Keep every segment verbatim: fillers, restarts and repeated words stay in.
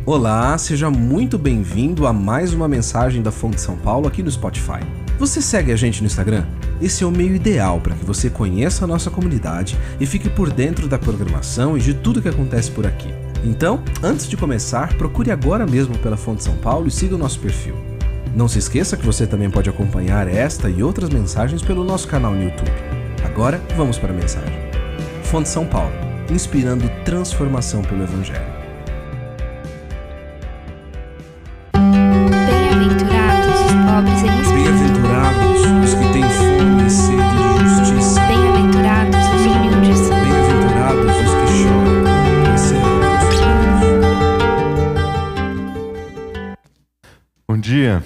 Olá, seja muito bem-vindo a mais uma mensagem da Fonte São Paulo aqui no Spotify. Você segue a gente no Instagram? Esse é o meio ideal para que você conheça a nossa comunidade e fique por dentro da programação e de tudo que acontece por aqui. Então, antes de começar, procure agora mesmo pela Fonte São Paulo e siga o nosso perfil. Não se esqueça que você também pode acompanhar esta e outras mensagens pelo nosso canal no YouTube. Agora, vamos para a mensagem. Fonte São Paulo, inspirando transformação pelo Evangelho. Bem-aventurados os pobres em espírito. Bem-aventurados os que têm fome e sede de justiça. Bem-aventurados os humildes. Bem-aventurados os que choram, pois serão consolados. Bom dia.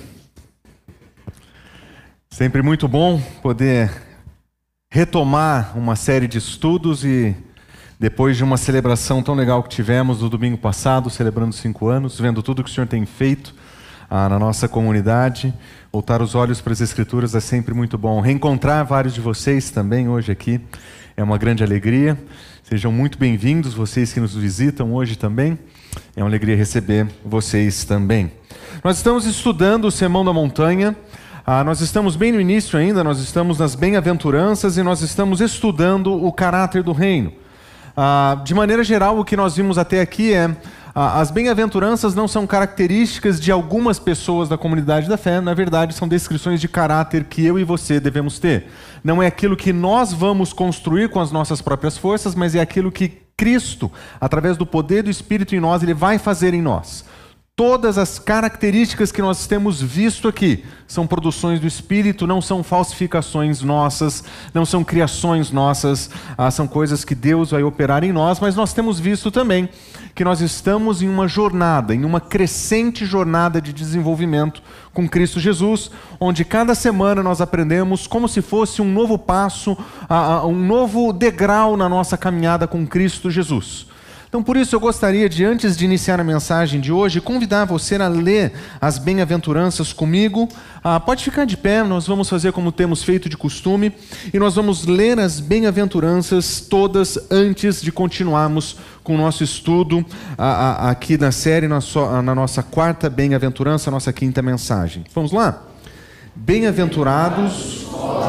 Sempre muito bom poder retomar uma série de estudos e depois de uma celebração tão legal que tivemos no domingo passado, celebrando cinco anos, vendo tudo que o Senhor tem feito ah, na nossa comunidade, voltar os olhos para as Escrituras é sempre muito bom. Reencontrar vários de vocês também hoje aqui é uma grande alegria. Sejam muito bem-vindos, vocês que nos visitam hoje também. É uma alegria receber vocês também. Nós estamos estudando o Sermão da Montanha. Ah, nós estamos bem no início ainda, nós estamos nas bem-aventuranças e nós estamos estudando o caráter do reino. Ah, de maneira geral, o que nós vimos até aqui é ah, as bem-aventuranças não são características de algumas pessoas da comunidade da fé, na verdade são descrições de caráter que eu e você devemos ter. Não é aquilo que nós vamos construir com as nossas próprias forças, mas é aquilo que Cristo, através do poder do Espírito em nós, Ele vai fazer em nós. Todas as características que nós temos visto aqui são produções do Espírito, não são falsificações nossas, não são criações nossas, ah, são coisas que Deus vai operar em nós, mas nós temos visto também que nós estamos em uma jornada, em uma crescente jornada de desenvolvimento com Cristo Jesus, onde cada semana nós aprendemos como se fosse um novo passo, ah, um novo degrau na nossa caminhada com Cristo Jesus. Então, por isso, eu gostaria de, antes de iniciar a mensagem de hoje, convidar você a ler as bem-aventuranças comigo. Ah, pode ficar de pé, nós vamos fazer como temos feito de costume, e nós vamos ler as bem-aventuranças todas antes de continuarmos com o nosso estudo ah, ah, aqui na série, na, so, na nossa quarta bem-aventurança, nossa quinta mensagem. Vamos lá? Bem-aventurados...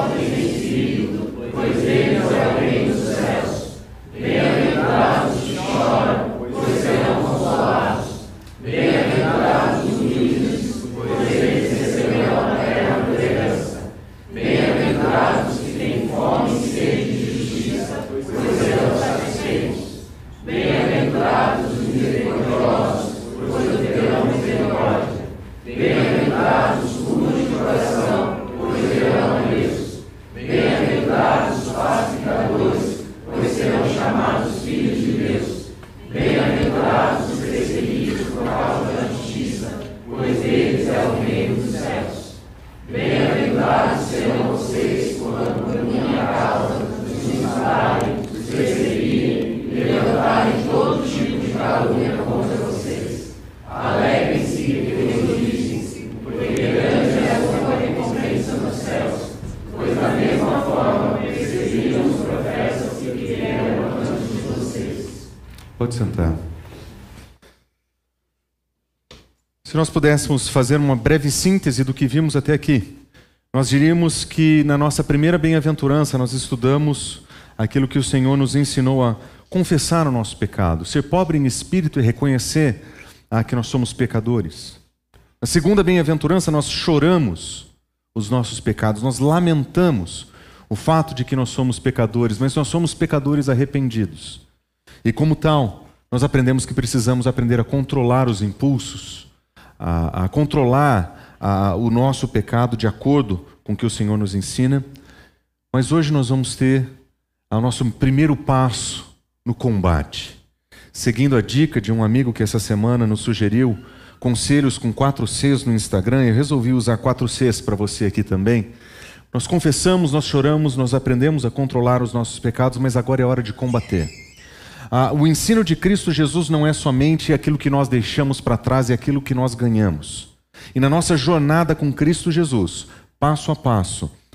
Pois eles é o reino dos céus. Bem-aventurados que choram, pois serão consolados. Bem-aventurados os humildes, pois eles receberão a terra por herança. Bem-aventurados que têm fome e sede de justiça, pois serão satisfeitos. Bem-aventurados os misericordiosos, pois obterão misericórdia. Bem-aventurados os puros de coração, pois verão a Deus. Bem-aventurados os pacificadores, pois serão chamados filhos de Deus. Bem-aventurados os perseguidos por causa da justiça, pois deles é o reino dos céus. Bem-aventurados serão vocês quando por minha causa os insultarem, os perseguirem e levantarem todo tipo de calúnia contra vocês. Alegrem-se e regozijem-se, porque grande é a sua recompensa nos céus, pois da mesma forma perseguiram os profetas que vieram antes de vocês. Pode sentar. Se nós pudéssemos fazer uma breve síntese do que vimos até aqui, nós diríamos que na nossa primeira bem-aventurança nós estudamos aquilo que o Senhor nos ensinou a confessar o nosso pecado, ser pobre em espírito e reconhecer ah, que nós somos pecadores. Na segunda bem-aventurança nós choramos os nossos pecados, nós lamentamos o fato de que nós somos pecadores, mas nós somos pecadores arrependidos. E como tal, nós aprendemos que precisamos aprender a controlar os impulsos, a, a controlar a, o nosso pecado de acordo com o que o Senhor nos ensina. Mas hoje nós vamos ter o nosso primeiro passo no combate. Seguindo a dica de um amigo que essa semana nos sugeriu conselhos com quatro Cs no Instagram, eu resolvi usar quatro Cs para você aqui também. Nós confessamos, nós choramos, nós aprendemos a controlar os nossos pecados, mas agora é hora de combater. Ah, o ensino de Cristo Jesus não é somente aquilo que nós deixamos para trás, é aquilo que nós ganhamos. E na nossa jornada com Cristo Jesus, passo a passo,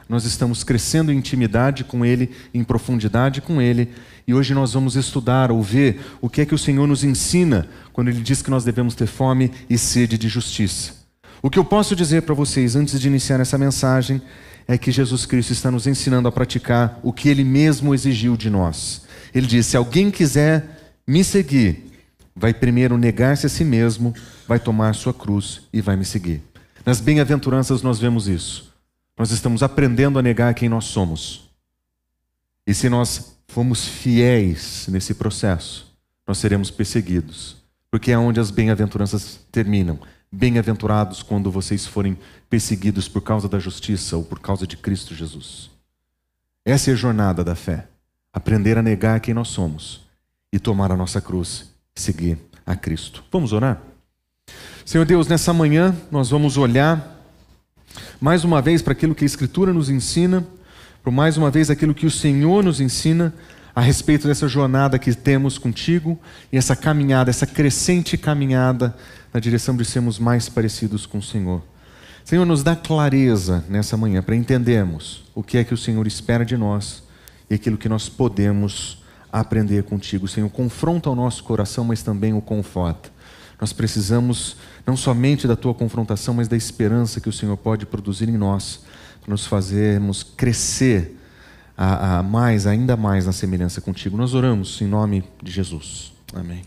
nós estamos crescendo em intimidade com Ele, em profundidade com Ele, e hoje nós vamos estudar ou ver o que é que o Senhor nos ensina quando Ele diz que nós devemos ter fome e sede de justiça. O que eu posso dizer para vocês antes de iniciar essa mensagem é que Jesus Cristo está nos ensinando a praticar o que Ele mesmo exigiu de nós. Ele disse: se alguém quiser me seguir, vai primeiro negar-se a si mesmo, vai tomar sua cruz e vai me seguir. Nas bem-aventuranças nós vemos isso. Nós estamos aprendendo a negar quem nós somos. E se nós formos fiéis nesse processo, nós seremos perseguidos. Porque é onde as bem-aventuranças terminam. Bem-aventurados quando vocês forem perseguidos por causa da justiça ou por causa de Cristo Jesus. Essa é a jornada da fé. Aprender a negar quem nós somos e tomar a nossa cruz e seguir a Cristo. Vamos orar? Senhor Deus, nessa manhã nós vamos olhar mais uma vez para aquilo que a Escritura nos ensina, para mais uma vez aquilo que o Senhor nos ensina a respeito dessa jornada que temos contigo e essa caminhada, essa crescente caminhada na direção de sermos mais parecidos com o Senhor. Senhor, nos dá clareza nessa manhã para entendermos o que é que o Senhor espera de nós e aquilo que nós podemos aprender contigo. Senhor, confronta o nosso coração, mas também o conforta. Nós precisamos não somente da tua confrontação, mas da esperança que o Senhor pode produzir em nós, para nos fazermos crescer a, a mais, ainda mais na semelhança contigo. Nós oramos em nome de Jesus. Amém.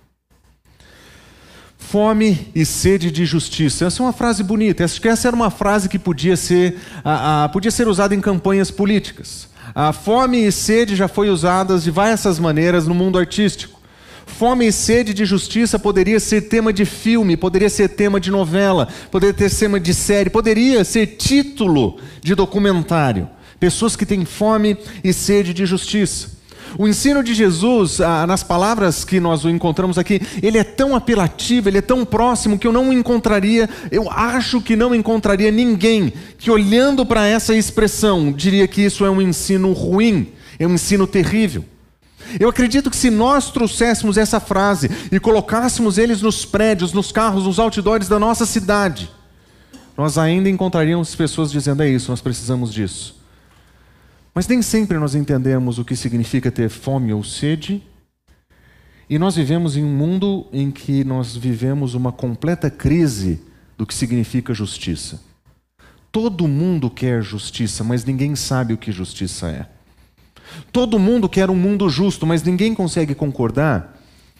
Fome e sede de justiça. Essa é uma frase bonita. Acho que essa era uma frase que podia ser, a, a, podia ser usada em campanhas políticas. A fome e sede já foi usada de várias maneiras no mundo artístico. Fome e sede de justiça poderia ser tema de filme, poderia ser tema de novela, poderia ter tema de série, poderia ser título de documentário. Pessoas que têm fome e sede de justiça. O ensino de Jesus, nas palavras que nós o encontramos aqui, ele é tão apelativo, ele é tão próximo que eu não encontraria, eu acho que não encontraria ninguém que olhando para essa expressão diria que isso é um ensino ruim, é um ensino terrível. Eu acredito que se nós trouxéssemos essa frase e colocássemos eles nos prédios, nos carros, nos outdoors da nossa cidade, nós ainda encontraríamos pessoas dizendo: é isso, nós precisamos disso. Mas nem sempre nós entendemos o que significa ter fome ou sede, e nós vivemos em um mundo em que nós vivemos uma completa crise do que significa justiça. Todo mundo quer justiça, mas ninguém sabe o que justiça é. Todo mundo quer um mundo justo, mas ninguém consegue concordar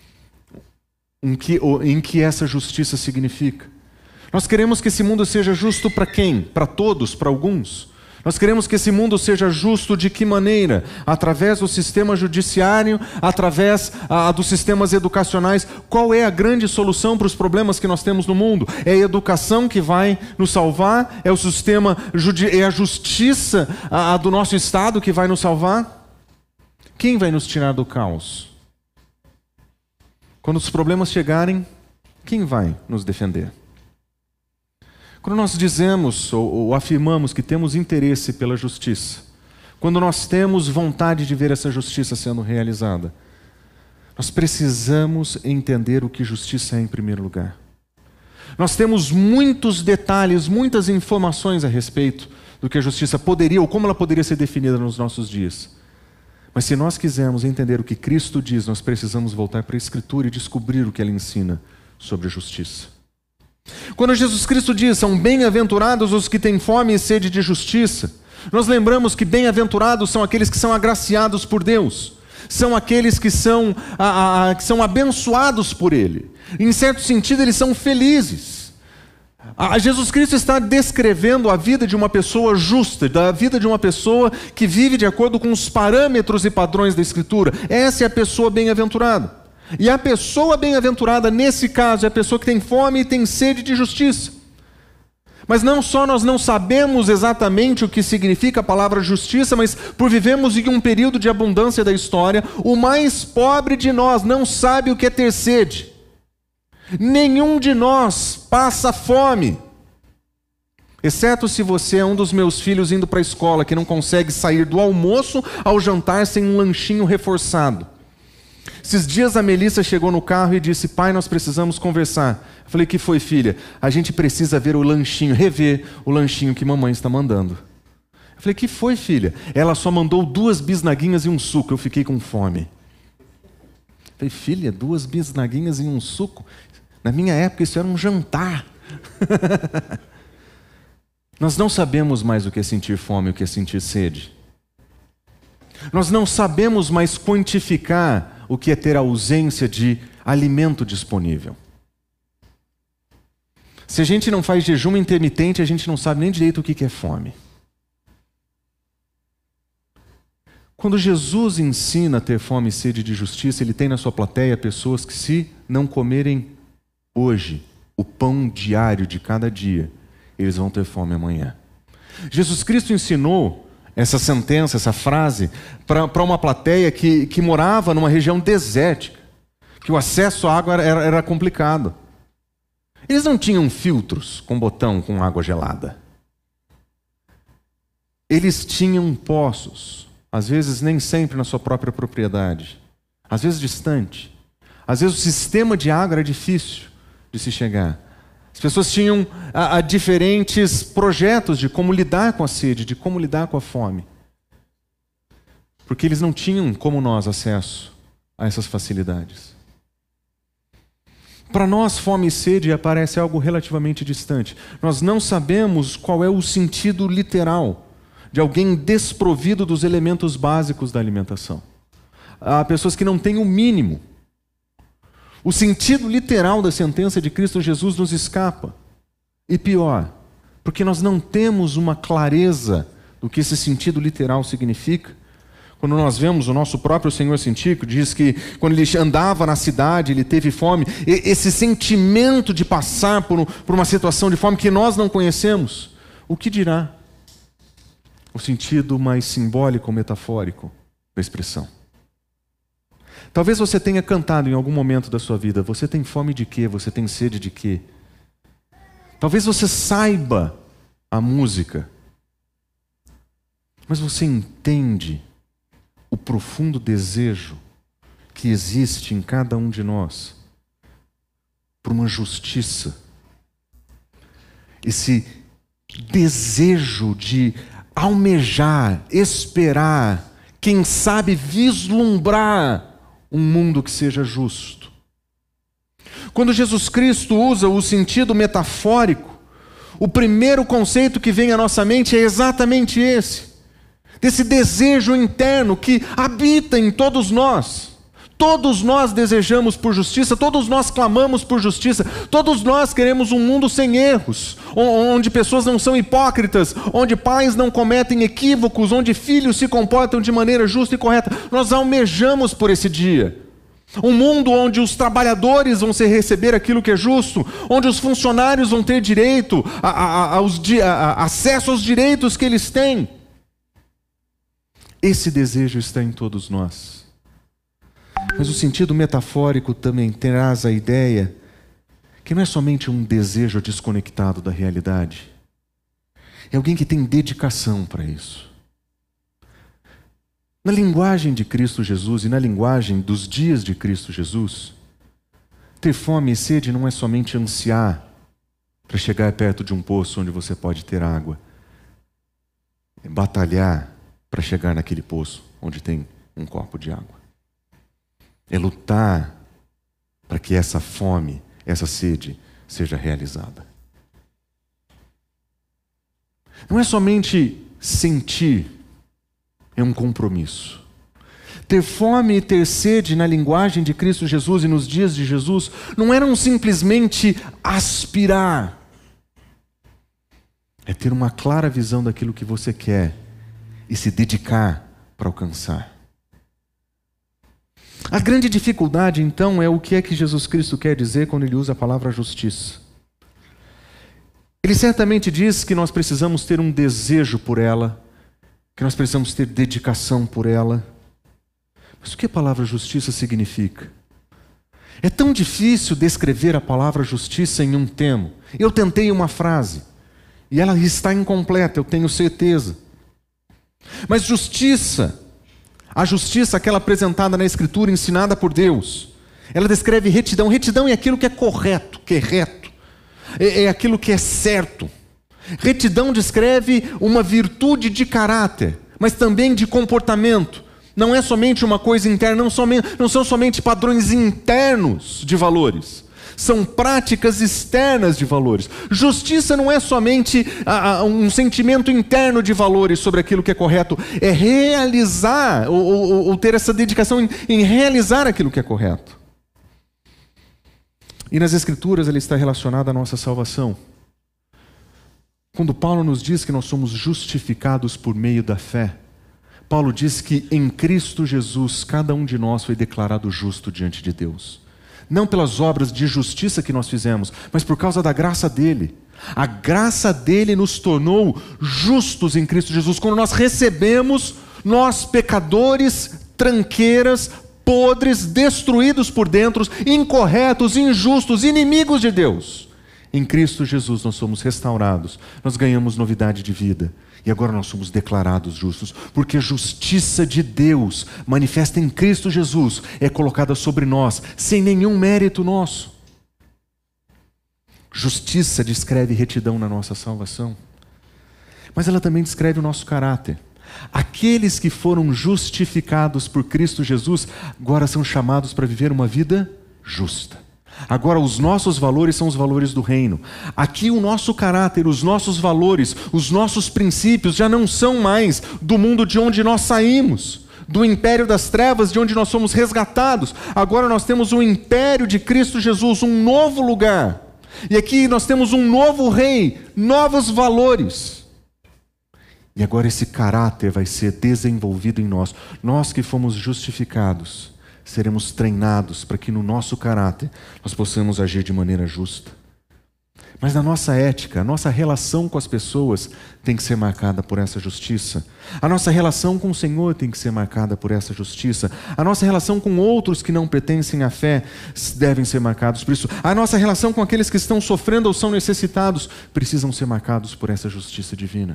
em que, em que essa justiça significa. Nós queremos que esse mundo seja justo para quem? Para todos? Para alguns? Nós queremos que esse mundo seja justo de que maneira? Através do sistema judiciário, através ah, dos sistemas educacionais. Qual é a grande solução para os problemas que nós temos no mundo? É a educação que vai nos salvar? É o sistema, é a justiça ah, do nosso Estado que vai nos salvar? Quem vai nos tirar do caos? Quando os problemas chegarem, quem vai nos defender? Quando nós dizemos ou, ou afirmamos que temos interesse pela justiça, quando nós temos vontade de ver essa justiça sendo realizada, nós precisamos entender o que justiça é em primeiro lugar. Nós temos muitos detalhes, muitas informações a respeito do que a justiça poderia ou como ela poderia ser definida nos nossos dias. Mas se nós quisermos entender o que Cristo diz, nós precisamos voltar para a Escritura e descobrir o que ela ensina sobre a justiça. Quando Jesus Cristo diz: são bem-aventurados os que têm fome e sede de justiça, nós lembramos que bem-aventurados são aqueles que são agraciados por Deus, são aqueles que são, a, a, que são abençoados por Ele. Em certo sentido, eles são felizes. A Jesus Cristo está descrevendo a vida de uma pessoa justa, da vida de uma pessoa que vive de acordo com os parâmetros e padrões da Escritura. Essa é a pessoa bem-aventurada. E a pessoa bem-aventurada, nesse caso, é a pessoa que tem fome e tem sede de justiça. Mas não só nós não sabemos exatamente o que significa a palavra justiça, mas por vivemos em um período de abundância da história, o mais pobre de nós não sabe o que é ter sede. Nenhum de nós passa fome, exceto se você é um dos meus filhos indo para a escola, que não consegue sair do almoço ao jantar sem um lanchinho reforçado. Esses dias a Melissa chegou no carro e disse: pai, nós precisamos conversar. Eu falei: que foi, filha? A gente precisa ver o lanchinho, rever o lanchinho que mamãe está mandando. Eu falei, que foi, filha? Ela só mandou duas bisnaguinhas e um suco, eu fiquei com fome. Eu falei, filha, duas bisnaguinhas e um suco? Na minha época isso era um jantar. Nós não sabemos mais o que é sentir fome e o que é sentir sede. Nós não sabemos mais quantificar o que é ter ausência de alimento disponível. Se a gente não faz jejum intermitente, a gente não sabe nem direito o que é fome. Quando Jesus ensina a ter fome e sede de justiça, Ele tem na sua plateia pessoas que, se não comerem hoje o pão diário de cada dia, eles vão ter fome amanhã. Jesus Cristo ensinou essa sentença, essa frase, para uma plateia que, que morava numa região desértica, que o acesso à água era, era complicado. Eles não tinham filtros com botão com água gelada. Eles tinham poços, às vezes nem sempre na sua própria propriedade, às vezes distante. Às vezes o sistema de água era difícil de se chegar. As pessoas tinham a, a diferentes projetos de como lidar com a sede, de como lidar com a fome. Porque eles não tinham, como nós, acesso a essas facilidades. Para nós, fome e sede parece algo relativamente distante. Nós não sabemos qual é o sentido literal de alguém desprovido dos elementos básicos da alimentação. Há pessoas que não têm o mínimo. O sentido literal da sentença de Cristo Jesus nos escapa. E pior, porque nós não temos uma clareza do que esse sentido literal significa. Quando nós vemos o nosso próprio Senhor científico, diz que quando ele andava na cidade, ele teve fome, esse sentimento de passar por, por uma situação de fome que nós não conhecemos, o que dirá o sentido mais simbólico, metafórico da expressão? Talvez você tenha cantado em algum momento da sua vida, você tem fome de quê? Você tem sede de quê? Talvez você saiba a música, mas você entende o profundo desejo que existe em cada um de nós por uma justiça. Esse desejo de almejar, esperar, quem sabe vislumbrar um mundo que seja justo. Quando Jesus Cristo usa o sentido metafórico, o primeiro conceito que vem à nossa mente é exatamente esse. Desse desejo interno que habita em todos nós. Todos nós desejamos por justiça, todos nós clamamos por justiça, todos nós queremos um mundo sem erros, onde pessoas não são hipócritas, onde pais não cometem equívocos, onde filhos se comportam de maneira justa e correta. Nós almejamos por esse dia. Um mundo onde os trabalhadores vão ser receber aquilo que é justo, onde os funcionários vão ter direito, a, a, aos, a, a, acesso aos direitos que eles têm. Esse desejo está em todos nós. Mas o sentido metafórico também traz a ideia que não é somente um desejo desconectado da realidade. É alguém que tem dedicação para isso. Na linguagem de Cristo Jesus e na linguagem dos dias de Cristo Jesus, ter fome e sede não é somente ansiar para chegar perto de um poço onde você pode ter água. É batalhar para chegar naquele poço onde tem um copo de água. É lutar para que essa fome, essa sede seja realizada. Não é somente sentir, é um compromisso. Ter fome e ter sede na linguagem de Cristo Jesus e nos dias de Jesus não eram simplesmente aspirar. É ter uma clara visão daquilo que você quer e se dedicar para alcançar. A grande dificuldade, então, é o que é que Jesus Cristo quer dizer quando ele usa a palavra justiça. Ele certamente diz que nós precisamos ter um desejo por ela, que nós precisamos ter dedicação por ela. Mas o que a palavra justiça significa? É tão difícil descrever a palavra justiça em um termo. Eu tentei uma frase, e ela está incompleta, eu tenho certeza. Mas justiça, a justiça, aquela apresentada na Escritura, ensinada por Deus, ela descreve retidão. Retidão é aquilo que é correto, que é reto. É, é aquilo que é certo. Retidão descreve uma virtude de caráter, mas também de comportamento. Não é somente uma coisa interna, não, somente, não são somente padrões internos de valores. São práticas externas de valores. Justiça não é somente a, a, um sentimento interno de valores sobre aquilo que é correto. É realizar, ou, ou, ou ter essa dedicação em, em realizar aquilo que é correto. E nas Escrituras ela está relacionada à nossa salvação. Quando Paulo nos diz que nós somos justificados por meio da fé, Paulo diz que em Cristo Jesus cada um de nós foi declarado justo diante de Deus. Não pelas obras de justiça que nós fizemos, mas por causa da graça dele. A graça dele nos tornou justos em Cristo Jesus. Quando nós recebemos, nós pecadores, tranqueiras, podres, destruídos por dentro, incorretos, injustos, inimigos de Deus. Em Cristo Jesus nós somos restaurados, nós ganhamos novidade de vida. E agora nós somos declarados justos, porque a justiça de Deus, manifesta em Cristo Jesus, é colocada sobre nós, sem nenhum mérito nosso. Justiça descreve retidão na nossa salvação, mas ela também descreve o nosso caráter. Aqueles que foram justificados por Cristo Jesus, agora são chamados para viver uma vida justa. Agora os nossos valores são os valores do reino. Aqui o nosso caráter, os nossos valores, os nossos princípios já não são mais do mundo de onde nós saímos, do império das trevas de onde nós somos resgatados. Agora nós temos o império de Cristo Jesus, um novo lugar. E aqui nós temos um novo rei, novos valores. E agora esse caráter vai ser desenvolvido em nós. Nós que fomos justificados, seremos treinados para que no nosso caráter nós possamos agir de maneira justa. Mas na nossa ética, a nossa relação com as pessoas tem que ser marcada por essa justiça. A nossa relação com o Senhor tem que ser marcada por essa justiça. A nossa relação com outros que não pertencem à fé devem ser marcados por isso. A nossa relação com aqueles que estão sofrendo ou são necessitados precisam ser marcados por essa justiça divina.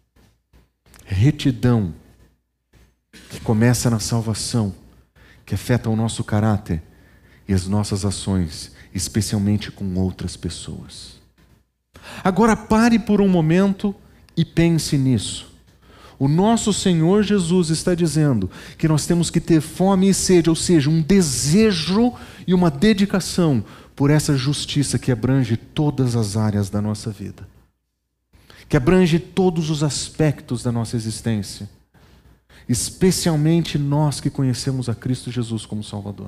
Retidão que começa na salvação, que afeta o nosso caráter e as nossas ações, especialmente com outras pessoas. Agora pare por um momento e pense nisso. O nosso Senhor Jesus está dizendo que nós temos que ter fome e sede, ou seja, um desejo e uma dedicação por essa justiça que abrange todas as áreas da nossa vida, que abrange todos os aspectos da nossa existência. Especialmente nós que conhecemos a Cristo Jesus como Salvador.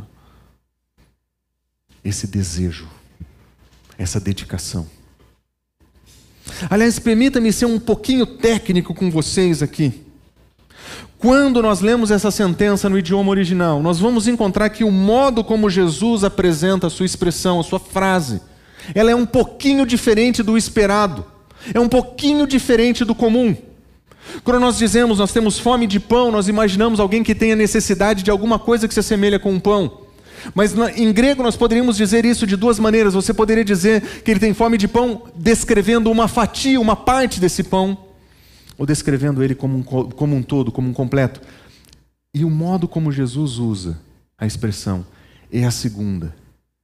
Esse desejo, essa dedicação. Aliás, permita-me ser um pouquinho técnico com vocês aqui. Quando nós lemos essa sentença no idioma original, nós vamos encontrar que o modo como Jesus apresenta a sua expressão, a sua frase, ela é um pouquinho diferente do esperado, é um pouquinho diferente do comum. Quando nós dizemos, nós temos fome de pão, nós imaginamos alguém que tenha necessidade de alguma coisa que se assemelha com um pão. Mas em grego nós poderíamos dizer isso de duas maneiras. Você poderia dizer que ele tem fome de pão descrevendo uma fatia, uma parte desse pão, ou descrevendo ele como um, como um todo, como um completo. E o modo como Jesus usa a expressão é a segunda.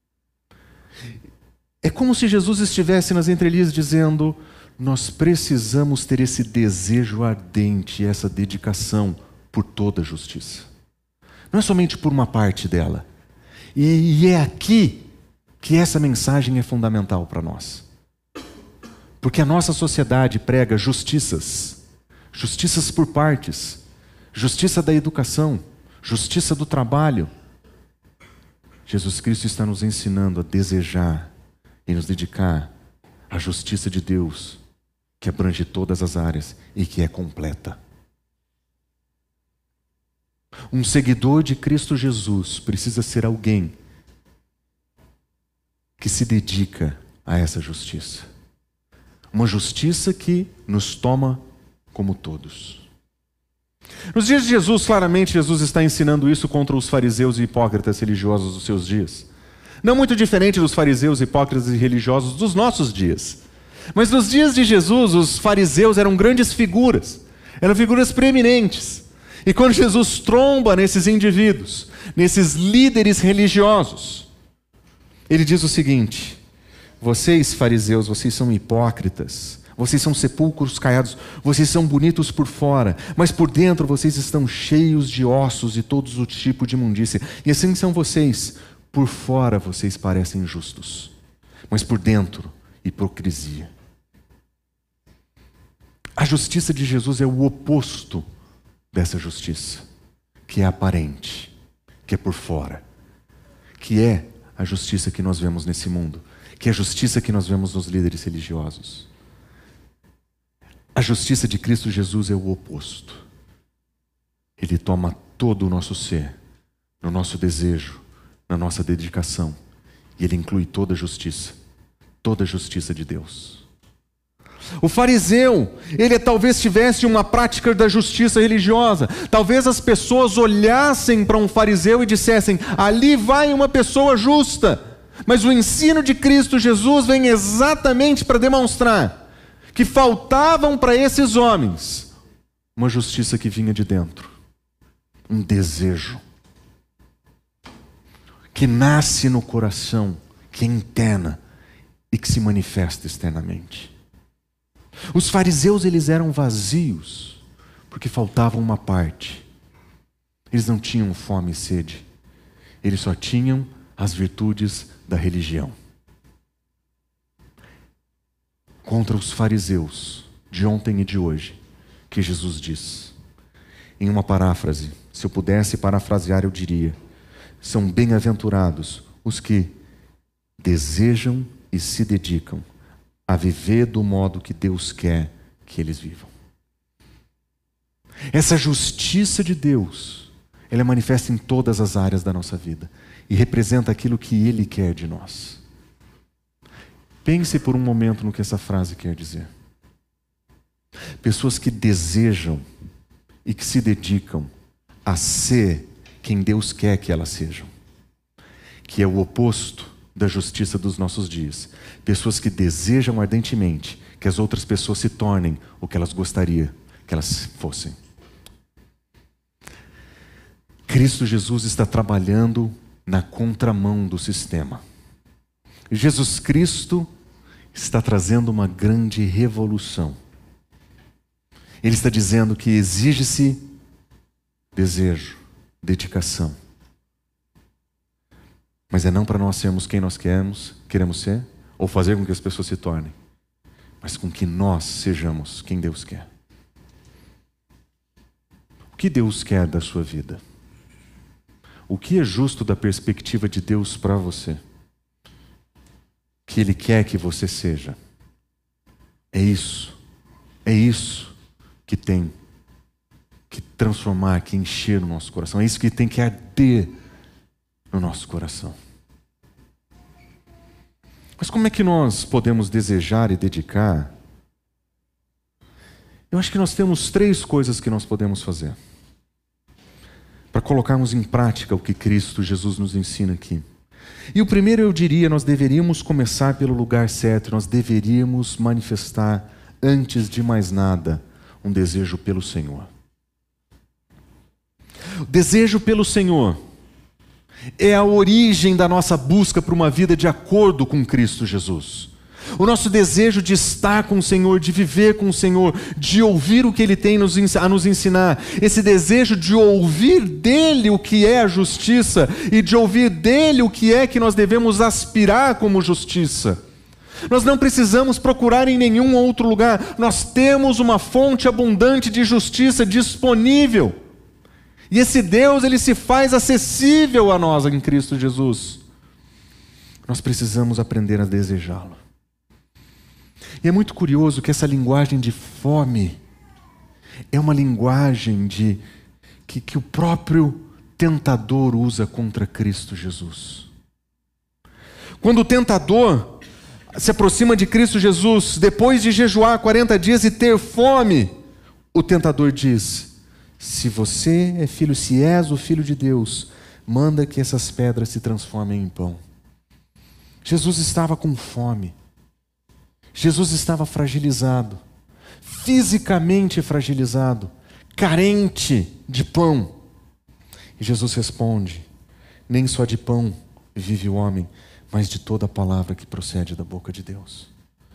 É como se Jesus estivesse nas entrelinhas dizendo: nós precisamos ter esse desejo ardente, essa dedicação por toda a justiça. Não é somente por uma parte dela. E, e é aqui que essa mensagem é fundamental para nós. Porque a nossa sociedade prega justiças, justiças por partes, justiça da educação, justiça do trabalho. Jesus Cristo está nos ensinando a desejar e nos dedicar à justiça de Deus, que abrange todas as áreas e que é completa. Um seguidor de Cristo Jesus precisa ser alguém que se dedica a essa justiça. Uma justiça que nos toma como todos. Nos dias de Jesus, claramente, Jesus está ensinando isso contra os fariseus e hipócritas religiosos dos seus dias. Não muito diferente dos fariseus, hipócritas e religiosos dos nossos dias. Mas nos dias de Jesus, os fariseus eram grandes figuras, eram figuras preeminentes. E quando Jesus tromba nesses indivíduos, nesses líderes religiosos, ele diz o seguinte: vocês fariseus, vocês são hipócritas, Vocês são sepulcros caiados, vocês são bonitos por fora, mas por dentro vocês estão cheios de ossos e todos os tipos de imundícia. E assim são vocês. Por fora vocês parecem justos, mas por dentro, hipocrisia. A justiça de Jesus é o oposto dessa justiça, que é aparente, que é por fora, que é a justiça que nós vemos nesse mundo, que é a justiça que nós vemos nos líderes religiosos. A justiça de Cristo Jesus é o oposto. Ele toma todo o nosso ser, no nosso desejo, na nossa dedicação, e Ele inclui toda a justiça, toda a justiça de Deus. O fariseu, ele talvez tivesse uma prática da justiça religiosa. Talvez as pessoas olhassem para um fariseu e dissessem: ali vai uma pessoa justa. Mas o ensino de Cristo Jesus vem exatamente para demonstrar que faltavam para esses homens uma justiça que vinha de dentro, um desejo que nasce no coração, que é interna e que se manifesta externamente. Os fariseus, eles eram vazios porque faltava uma parte. Eles não tinham fome e sede, eles só tinham as virtudes da religião. Contra os fariseus de ontem e de hoje, que Jesus diz, em uma paráfrase, se eu pudesse parafrasear, eu diria: são bem-aventurados os que desejam e se dedicam a viver do modo que Deus quer que eles vivam. Essa justiça de Deus, ela é manifesta em todas as áreas da nossa vida e representa aquilo que Ele quer de nós. Pense por um momento no que essa frase quer dizer. Pessoas que desejam e que se dedicam a ser quem Deus quer que elas sejam, que é o oposto da justiça dos nossos dias. Pessoas que desejam ardentemente que as outras pessoas se tornem o que elas gostariam que elas fossem. Cristo Jesus está trabalhando na contramão do sistema. Jesus Cristo está trazendo uma grande revolução. Ele está dizendo que exige-se desejo, dedicação. Mas é não para nós sermos quem nós queremos, queremos ser, ou fazer com que as pessoas se tornem, mas com que nós sejamos quem Deus quer. O que Deus quer da sua vida? O que é justo da perspectiva de Deus para você? Que Ele quer que você seja. É isso, é isso que tem que transformar, que encher o nosso coração. É isso que tem que arder no nosso coração. Mas como é que nós podemos desejar e dedicar? Eu acho que nós temos três coisas que nós podemos fazer para colocarmos em prática o que Cristo Jesus nos ensina aqui. E o primeiro, eu diria, nós deveríamos começar pelo lugar certo. Nós deveríamos manifestar, antes de mais nada, um desejo pelo Senhor. O desejo pelo Senhor é a origem da nossa busca por uma vida de acordo com Cristo Jesus. O nosso desejo de estar com o Senhor, de viver com o Senhor, de ouvir o que Ele tem a nos ensinar. Esse desejo de ouvir dEle o que é a justiça e de ouvir dEle o que é que nós devemos aspirar como justiça. Nós não precisamos procurar em nenhum outro lugar. Nós temos uma fonte abundante de justiça disponível. E esse Deus, Ele se faz acessível a nós em Cristo Jesus. Nós precisamos aprender a desejá-lo. E é muito curioso que essa linguagem de fome é uma linguagem de, que, que o próprio tentador usa contra Cristo Jesus. Quando o tentador se aproxima de Cristo Jesus, depois de jejuar quarenta dias e ter fome, o tentador diz: se você é filho, se és o filho de Deus, manda que essas pedras se transformem em pão. Jesus estava com fome. Jesus estava fragilizado, fisicamente fragilizado, carente de pão. E Jesus responde: nem só de pão vive o homem, mas de toda a palavra que procede da boca de Deus.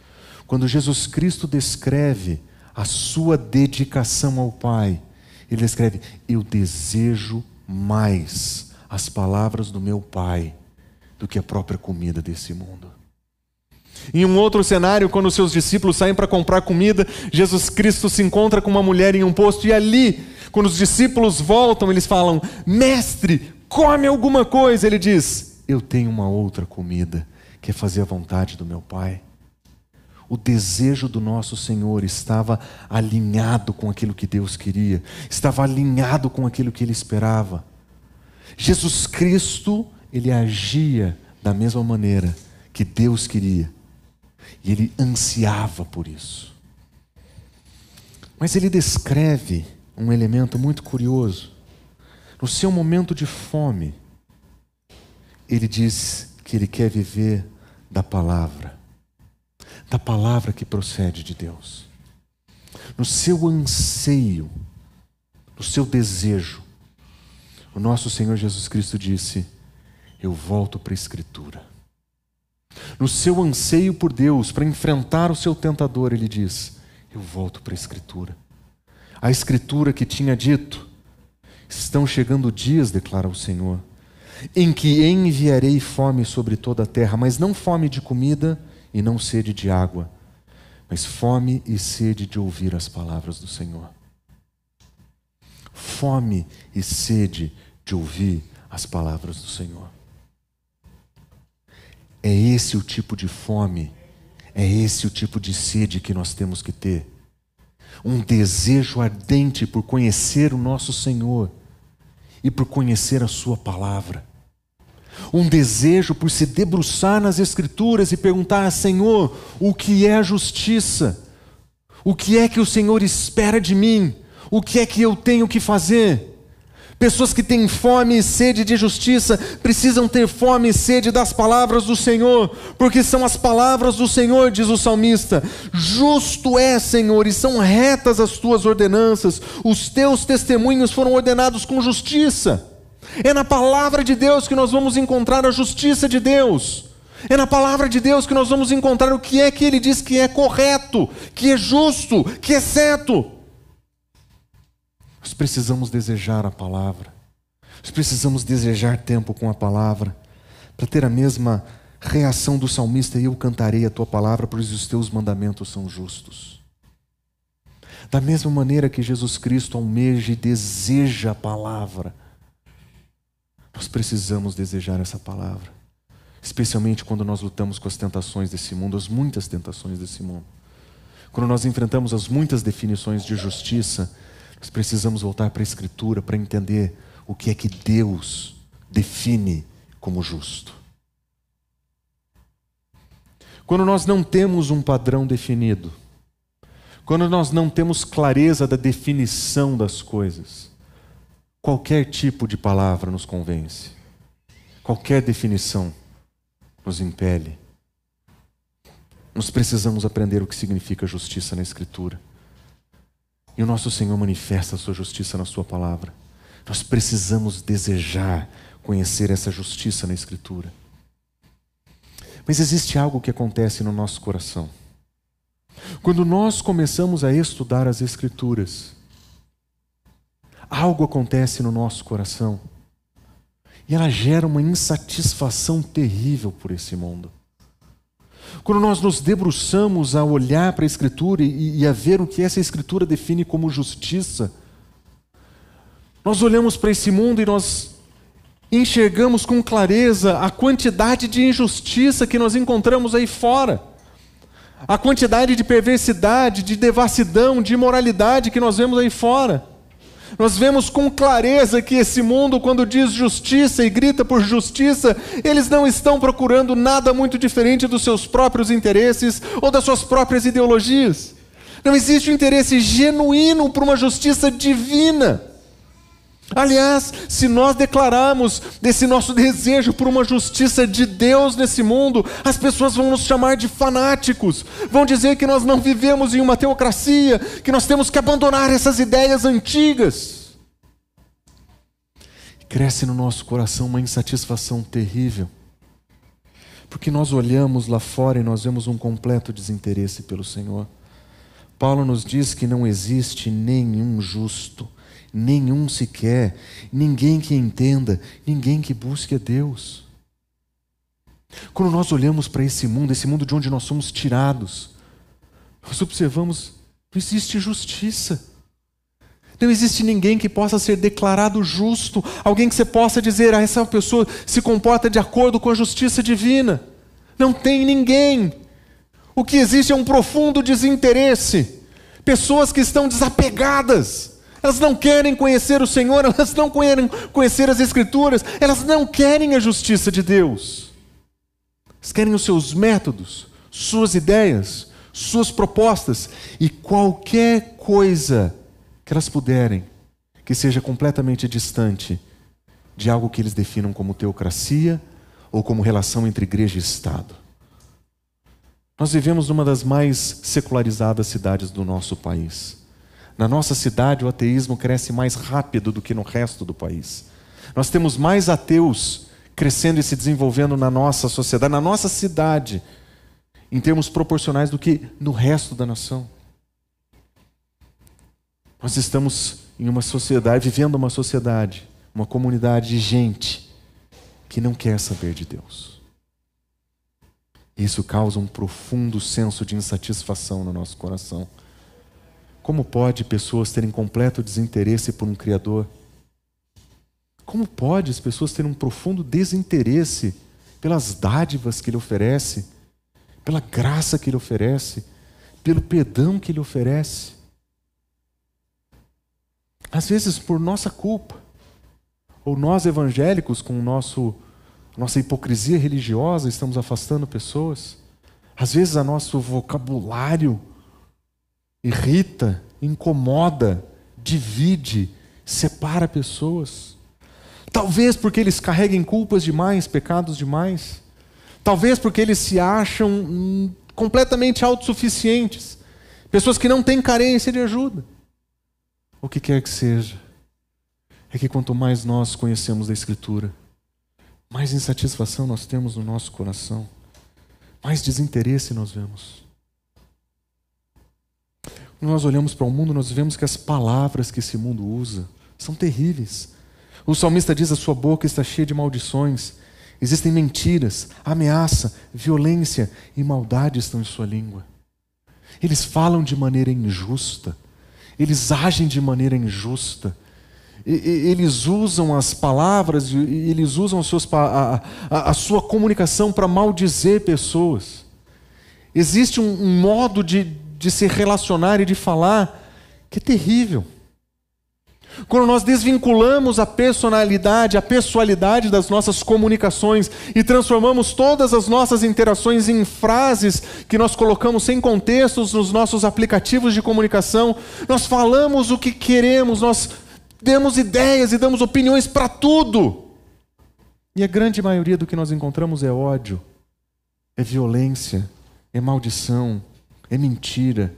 Quando Jesus Cristo descreve a sua dedicação ao Pai, Ele descreve: eu desejo mais as palavras do meu Pai do que a própria comida desse mundo. Em um outro cenário, quando os seus discípulos saem para comprar comida, Jesus Cristo se encontra com uma mulher em um posto, e ali, quando os discípulos voltam, eles falam: mestre, come alguma coisa. Ele diz: eu tenho uma outra comida, que é fazer a vontade do meu Pai. O desejo do nosso Senhor estava alinhado com aquilo que Deus queria, estava alinhado com aquilo que Ele esperava. Jesus Cristo, Ele agia da mesma maneira que Deus queria, e Ele ansiava por isso. Mas Ele descreve um elemento muito curioso. No seu momento de fome, Ele diz que Ele quer viver da palavra, da palavra que procede de Deus. No seu anseio, no seu desejo, o nosso Senhor Jesus Cristo disse: eu volto para a Escritura. No seu anseio por Deus, para enfrentar o seu tentador, Ele diz: eu volto para a Escritura. A Escritura que tinha dito: estão chegando dias, declara o Senhor, em que enviarei fome sobre toda a terra, mas não fome de comida e não sede de água, mas fome e sede de ouvir as palavras do Senhor. Fome e sede de ouvir as palavras do Senhor. É esse o tipo de fome, é esse o tipo de sede que nós temos que ter. Um desejo ardente por conhecer o nosso Senhor e por conhecer a sua palavra. Um desejo por se debruçar nas Escrituras e perguntar: Senhor, o que é a justiça? O que é que o Senhor espera de mim? O que é que eu tenho que fazer? Pessoas que têm fome e sede de justiça precisam ter fome e sede das palavras do Senhor, porque são as palavras do Senhor, diz o salmista. Justo é, Senhor, e são retas as tuas ordenanças, os teus testemunhos foram ordenados com justiça. É na palavra de Deus que nós vamos encontrar a justiça de Deus. É na palavra de Deus que nós vamos encontrar o que é que Ele diz que é correto, que é justo, que é certo. Nós precisamos desejar a palavra. Nós precisamos desejar tempo com a palavra, para ter a mesma reação do salmista: eu cantarei a tua palavra, pois os teus mandamentos são justos. Da mesma maneira que Jesus Cristo almeja e deseja a palavra, nós precisamos desejar essa palavra, especialmente quando nós lutamos com as tentações desse mundo, as muitas tentações desse mundo. Quando nós enfrentamos as muitas definições de justiça, nós precisamos voltar para a Escritura para entender o que é que Deus define como justo. Quando nós não temos um padrão definido, quando nós não temos clareza da definição das coisas, qualquer tipo de palavra nos convence, qualquer definição nos impele. Nós precisamos aprender o que significa justiça na Escritura. E o nosso Senhor manifesta a sua justiça na sua palavra. Nós precisamos desejar conhecer essa justiça na Escritura. Mas existe algo que acontece no nosso coração. Quando nós começamos a estudar as Escrituras, algo acontece no nosso coração e ela gera uma insatisfação terrível por esse mundo. Quando nós nos debruçamos a olhar para a Escritura e, e a ver o que essa Escritura define como justiça, nós olhamos para esse mundo e nós enxergamos com clareza a quantidade de injustiça que nós encontramos aí fora, a quantidade de perversidade, de devassidão, de imoralidade que nós vemos aí fora. Nós vemos com clareza que esse mundo, quando diz justiça e grita por justiça, eles não estão procurando nada muito diferente dos seus próprios interesses ou das suas próprias ideologias. Não existe um interesse genuíno por uma justiça divina. Aliás, se nós declararmos desse nosso desejo por uma justiça de Deus nesse mundo, as pessoas vão nos chamar de fanáticos, vão dizer que nós não vivemos em uma teocracia, que nós temos que abandonar essas ideias antigas. Cresce no nosso coração uma insatisfação terrível, Porque nós olhamos lá fora e nós vemos um completo desinteresse pelo Senhor. Paulo nos diz que não existe nenhum justo, nenhum sequer, ninguém que entenda, ninguém que busque a Deus. Quando nós olhamos para esse mundo, esse mundo de onde nós somos tirados, nós observamos, não existe justiça. Não existe ninguém que possa ser declarado justo, alguém que você possa dizer, ah, essa pessoa se comporta de acordo com a justiça divina. Não tem ninguém. O que existe é um profundo desinteresse. Pessoas que estão desapegadas. Elas não querem conhecer o Senhor, elas não querem conhecer as Escrituras, elas não querem a justiça de Deus. Elas querem os seus métodos, suas ideias, suas propostas e qualquer coisa que elas puderem, que seja completamente distante de algo que eles definam como teocracia ou como relação entre igreja e Estado. Nós vivemos numa das mais secularizadas cidades do nosso país. Na nossa cidade, o ateísmo cresce mais rápido do que no resto do país. Nós temos mais ateus crescendo e se desenvolvendo na nossa sociedade, na nossa cidade, em termos proporcionais do que no resto da nação. Nós estamos em uma sociedade, vivendo uma sociedade, uma comunidade de gente que não quer saber de Deus. Isso causa um profundo senso de insatisfação no nosso coração. Como pode pessoas terem completo desinteresse por um Criador? Como pode as pessoas terem um profundo desinteresse pelas dádivas que Ele oferece, pela graça que Ele oferece, pelo perdão que Ele oferece? Às vezes por nossa culpa, ou nós evangélicos com o nosso, nossa hipocrisia religiosa estamos afastando pessoas. Às vezes o nosso vocabulário irrita, incomoda, divide, separa pessoas. Talvez porque eles carreguem culpas demais, pecados demais. Talvez porque eles se acham hum, completamente autossuficientes. Pessoas que não têm carência de ajuda. O que quer que seja, é que quanto mais nós conhecemos da Escritura, mais insatisfação nós temos no nosso coração, mais desinteresse nós vemos. Quando nós olhamos para o mundo, nós vemos que as palavras que esse mundo usa são terríveis. O salmista diz, a sua boca está cheia de maldições, existem mentiras, ameaça, violência e maldade estão em sua língua. Eles falam de maneira injusta. Eles agem de maneira injusta. Eles usam as palavras, eles usam as suas, a, a, a sua comunicação para maldizer pessoas. Existe um, um modo de, de se relacionar e de falar que é terrível. Quando nós desvinculamos a personalidade, a pessoalidade das nossas comunicações e transformamos todas as nossas interações em frases que nós colocamos sem contextos nos nossos aplicativos de comunicação, nós falamos o que queremos, nós damos ideias e damos opiniões para tudo. E a grande maioria do que nós encontramos é ódio, é violência, é maldição, é mentira.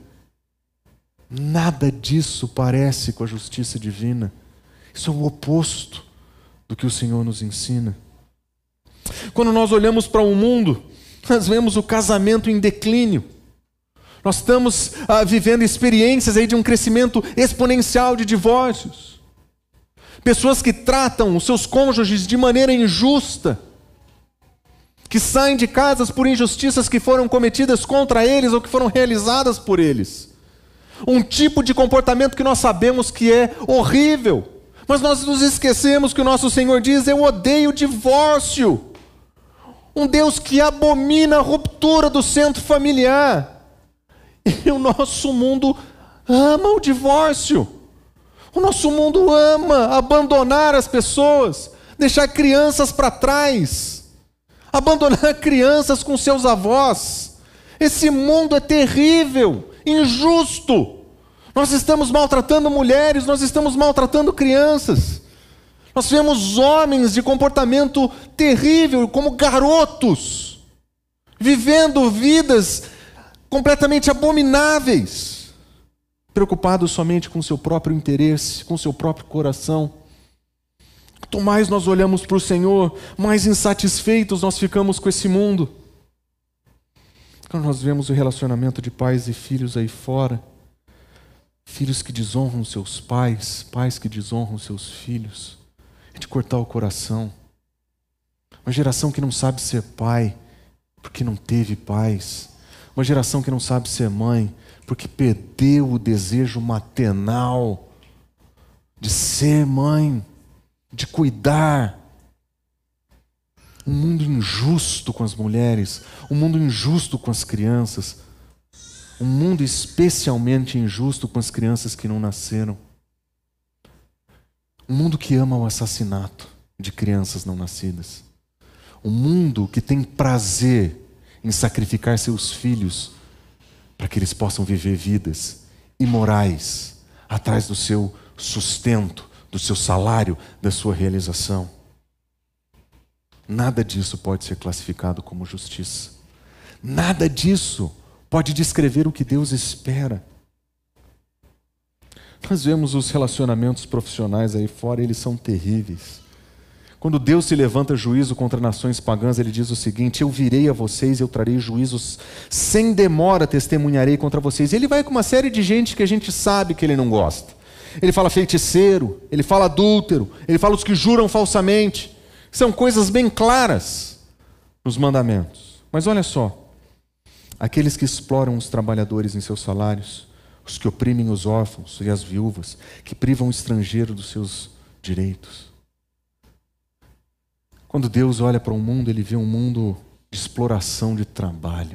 Nada disso parece com a justiça divina. Isso é o oposto do que o Senhor nos ensina. Quando nós olhamos para o mundo, nós vemos o casamento em declínio. Nós estamos ah, vivendo experiências aí de um crescimento exponencial de divórcios. Pessoas que tratam os seus cônjuges de maneira injusta, que saem de casas por injustiças que foram cometidas contra eles ou que foram realizadas por eles. Um tipo de comportamento que nós sabemos que é horrível, mas nós nos esquecemos que o nosso Senhor diz, eu odeio o divórcio. Um Deus que abomina a ruptura do centro familiar. E o nosso mundo ama o divórcio. O nosso mundo ama abandonar as pessoas, deixar crianças para trás, abandonar crianças com seus avós. Esse mundo é terrível, injusto. Nós estamos maltratando mulheres, nós estamos maltratando crianças. Nós vemos homens de comportamento terrível, como garotos, vivendo vidas completamente abomináveis, preocupados somente com seu próprio interesse, com seu próprio coração. Quanto mais nós olhamos para o Senhor, mais insatisfeitos nós ficamos com esse mundo. Quando nós vemos o relacionamento de pais e filhos aí fora, filhos que desonram seus pais, pais que desonram seus filhos, é de cortar o coração. Uma geração que não sabe ser pai, porque não teve pais. Uma geração que não sabe ser mãe, porque perdeu o desejo maternal de ser mãe, de cuidar. Um mundo injusto com as mulheres, um mundo injusto com as crianças, um mundo especialmente injusto com as crianças que não nasceram. Um mundo que ama o assassinato de crianças não nascidas. Um mundo que tem prazer em sacrificar seus filhos para que eles possam viver vidas imorais, atrás do seu sustento, do seu salário, da sua realização. Nada disso pode ser classificado como justiça. Nada disso pode descrever o que Deus espera. Nós vemos os relacionamentos profissionais aí fora, eles são terríveis. Quando Deus se levanta juízo contra nações pagãs, Ele diz o seguinte: eu virei a vocês e eu trarei juízos, sem demora testemunharei contra vocês. E Ele vai com uma série de gente que a gente sabe que Ele não gosta. Ele fala feiticeiro, Ele fala adúltero, Ele fala os que juram falsamente. São coisas bem claras nos mandamentos. Mas olha só, aqueles que exploram os trabalhadores em seus salários, os que oprimem os órfãos e as viúvas, que privam o estrangeiro dos seus direitos. Quando Deus olha para o mundo, Ele vê um mundo de exploração de trabalho.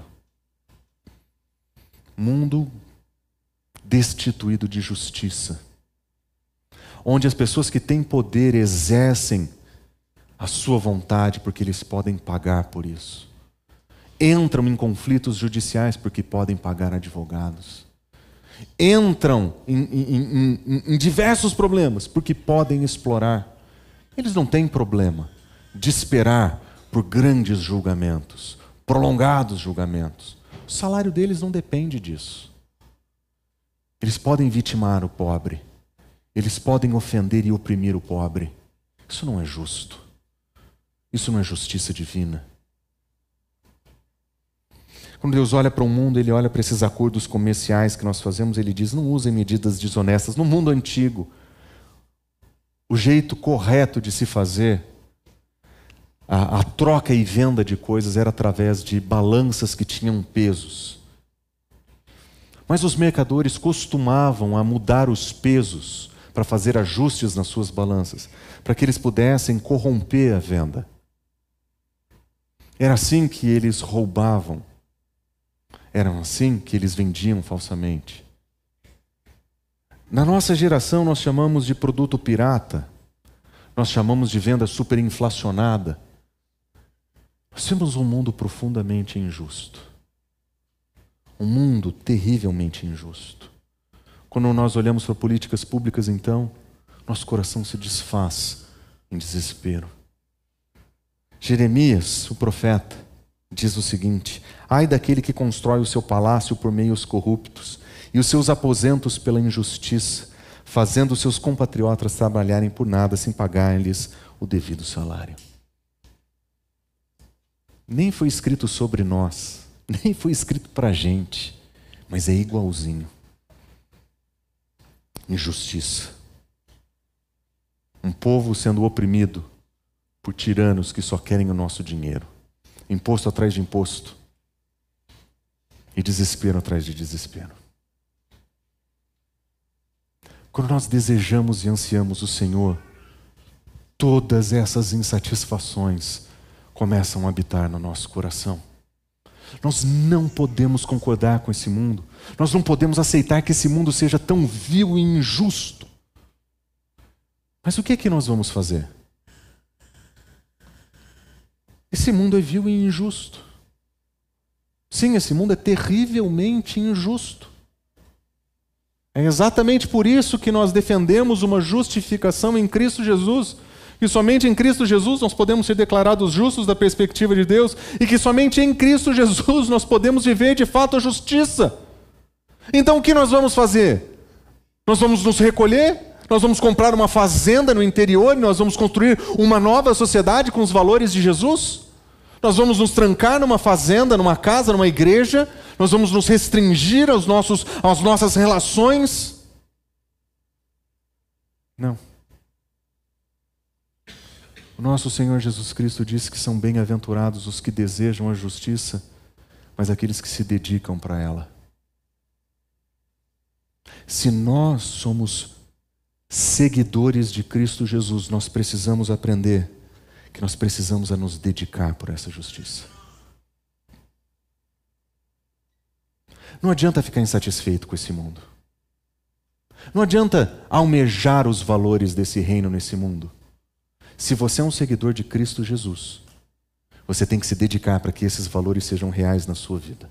Mundo destituído de justiça. Onde as pessoas que têm poder exercem a sua vontade porque eles podem pagar por isso. Entram em conflitos judiciais porque podem pagar advogados. Entram em, em, em, em diversos problemas porque podem explorar. Eles não têm problema de esperar por grandes julgamentos, prolongados julgamentos. O salário deles não depende disso. Eles podem vitimar o pobre. Eles podem ofender e oprimir o pobre. Isso não é justo. Isso não é justiça divina. Quando Deus olha para o mundo, Ele olha para esses acordos comerciais que nós fazemos, Ele diz: não usem medidas desonestas. No mundo antigo, o jeito correto de se fazer A, a troca e venda de coisas era através de balanças que tinham pesos. Mas os mercadores costumavam a mudar os pesos para fazer ajustes nas suas balanças, para que eles pudessem corromper a venda. Era assim que eles roubavam. Era assim que eles vendiam falsamente. Na nossa geração nós chamamos de produto pirata. Nós chamamos de venda superinflacionada. Nós temos um mundo profundamente injusto. Um mundo terrivelmente injusto. Quando nós olhamos para políticas públicas, então, nosso coração se desfaz em desespero. Jeremias, o profeta, diz o seguinte: ai daquele que constrói o seu palácio por meios corruptos e os seus aposentos pela injustiça, fazendo os seus compatriotas trabalharem por nada sem pagar-lhes o devido salário. Nem foi escrito sobre nós, nem foi escrito para a gente, mas é igualzinho. Injustiça. Um povo sendo oprimido por tiranos que só querem o nosso dinheiro. Imposto atrás de imposto. E desespero atrás de desespero. Quando nós desejamos e ansiamos o Senhor, todas essas insatisfações começam a habitar no nosso coração. Nós não podemos concordar com esse mundo. Nós não podemos aceitar que esse mundo seja tão vil e injusto. Mas o que é que nós vamos fazer? Esse mundo é vil e injusto. Sim, esse mundo é terrivelmente injusto. É exatamente por isso que nós defendemos uma justificação em Cristo Jesus. Que somente em Cristo Jesus nós podemos ser declarados justos da perspectiva de Deus, e que somente em Cristo Jesus nós podemos viver de fato a justiça. Então o que nós vamos fazer? Nós vamos nos recolher? Nós vamos comprar uma fazenda no interior e nós vamos construir uma nova sociedade com os valores de Jesus? Nós vamos nos trancar numa fazenda, numa casa, numa igreja? Nós vamos nos restringir aos nossos, às nossas relações? Não. O nosso Senhor Jesus Cristo disse que são bem-aventurados os que desejam a justiça, mas aqueles que se dedicam para ela. Se nós somos seguidores de Cristo Jesus, nós precisamos aprender que nós precisamos a nos dedicar por essa justiça. Não adianta ficar insatisfeito com esse mundo. Não adianta almejar os valores desse reino nesse mundo. Se você é um seguidor de Cristo Jesus, você tem que se dedicar para que esses valores sejam reais na sua vida.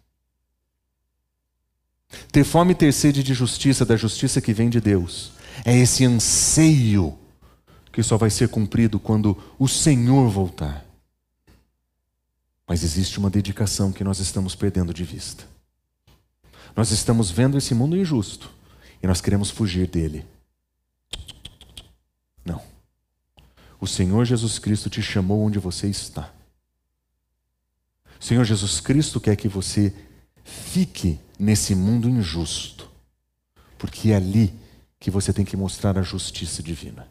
Ter fome e ter sede de justiça, da justiça que vem de Deus, é esse anseio que só vai ser cumprido quando o Senhor voltar. Mas existe uma dedicação que nós estamos perdendo de vista. Nós estamos vendo esse mundo injusto e nós queremos fugir dele. Não. O Senhor Jesus Cristo te chamou onde você está. O Senhor Jesus Cristo quer que você fique nesse mundo injusto, porque é ali que você tem que mostrar a justiça divina.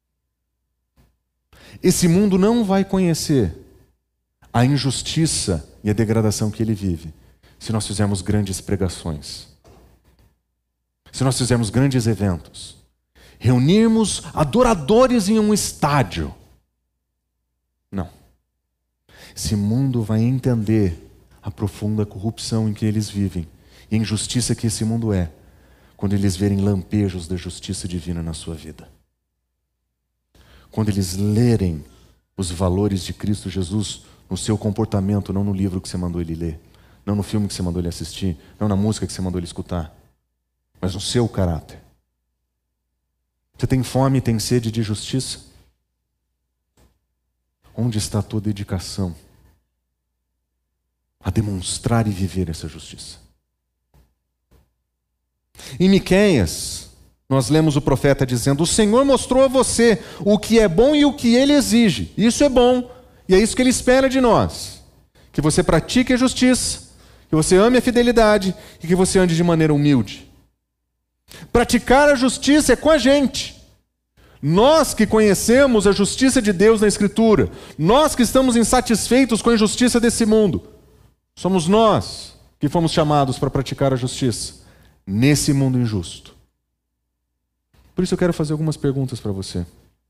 Esse mundo não vai conhecer a injustiça e a degradação que ele vive se nós fizermos grandes pregações, se nós fizermos grandes eventos, reunirmos adoradores em um estádio. Não. Esse mundo vai entender a profunda corrupção em que eles vivem e a injustiça que esse mundo é, quando eles verem lampejos da justiça divina na sua vida. Quando eles lerem os valores de Cristo Jesus no seu comportamento, não no livro que você mandou ele ler, não no filme que você mandou ele assistir, não na música que você mandou ele escutar, mas no seu caráter. Você tem fome e tem sede de justiça? Onde está a tua dedicação a demonstrar e viver essa justiça? Em Miqueias, nós lemos o profeta dizendo: o Senhor mostrou a você o que é bom e o que Ele exige. Isso é bom, e é isso que Ele espera de nós. Que você pratique a justiça, que você ame a fidelidade e que você ande de maneira humilde. Praticar a justiça é com a gente. Nós que conhecemos a justiça de Deus na Escritura, nós que estamos insatisfeitos com a injustiça desse mundo, somos nós que fomos chamados para praticar a justiça nesse mundo injusto. Por isso eu quero fazer algumas perguntas para você.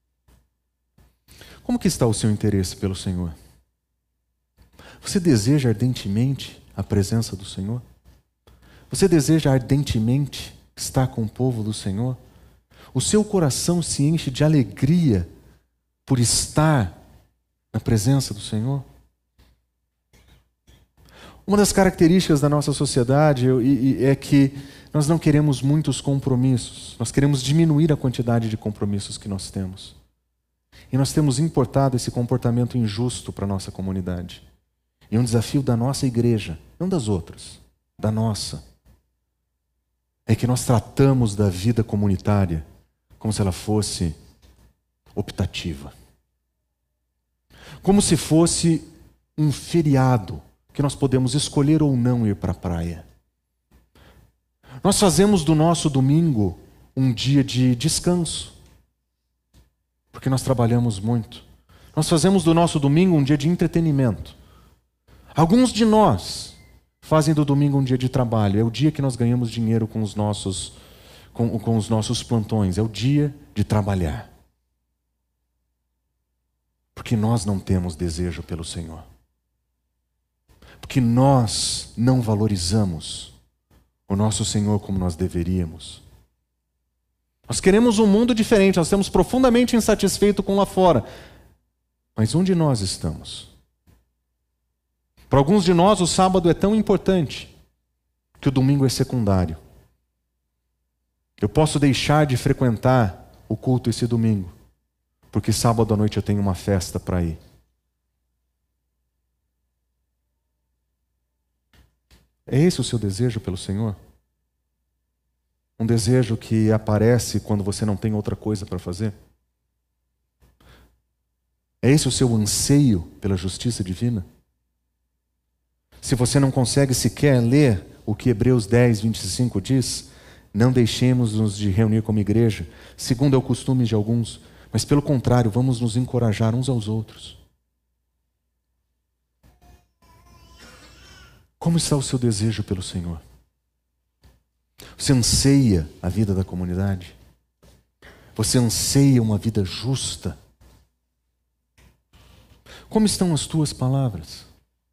Como que está o seu interesse pelo Senhor? Você deseja ardentemente a presença do Senhor? Você deseja ardentemente estar com o povo do Senhor? O seu coração se enche de alegria por estar na presença do Senhor? Uma das características da nossa sociedade é que nós não queremos muitos compromissos. Nós queremos diminuir a quantidade de compromissos que nós temos. E nós temos importado esse comportamento injusto para a nossa comunidade. E um desafio da nossa igreja, não das outras, da nossa, é que nós tratamos da vida comunitária como se ela fosse optativa. Como se fosse um feriado que nós podemos escolher ou não ir para a praia. Nós fazemos do nosso domingo um dia de descanso, porque nós trabalhamos muito. Nós fazemos do nosso domingo um dia de entretenimento. Alguns de nós fazem do domingo um dia de trabalho. É o dia que nós ganhamos dinheiro com os nossos, com, com os nossos plantões. É o dia de trabalhar. Porque nós não temos desejo pelo Senhor. Porque nós não valorizamos o nosso Senhor como nós deveríamos. Nós queremos um mundo diferente, nós estamos profundamente insatisfeitos com lá fora. Mas onde nós estamos? Para alguns de nós o sábado é tão importante que o domingo é secundário. Eu posso deixar de frequentar o culto esse domingo, porque sábado à noite eu tenho uma festa para ir. É esse o seu desejo pelo Senhor? Um desejo que aparece quando você não tem outra coisa para fazer? É esse o seu anseio pela justiça divina? Se você não consegue sequer ler o que Hebreus dez, vinte e cinco diz, não deixemos-nos de reunir como igreja, segundo é o costume de alguns, mas pelo contrário, vamos nos encorajar uns aos outros. Como está o seu desejo pelo Senhor? Você anseia a vida da comunidade? Você anseia uma vida justa? Como estão as tuas palavras?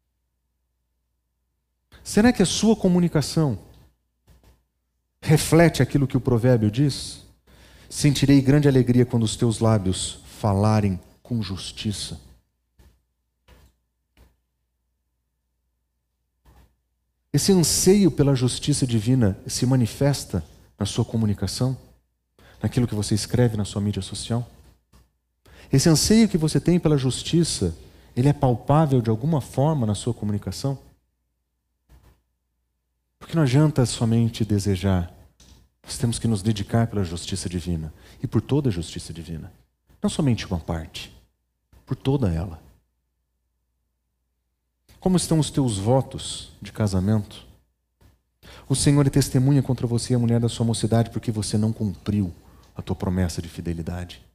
Será que a sua comunicação reflete aquilo que o provérbio diz? Sentirei grande alegria quando os teus lábios falarem com justiça. Esse anseio pela justiça divina se manifesta na sua comunicação, naquilo que você escreve na sua mídia social? Esse anseio que você tem pela justiça, ele é palpável de alguma forma na sua comunicação? Porque não adianta somente desejar. Nós temos que nos dedicar pela justiça divina e por toda a justiça divina. Não somente uma parte, por toda ela. Como estão os teus votos de casamento? O Senhor é testemunha contra você, a mulher da sua mocidade, porque você não cumpriu a tua promessa de fidelidade.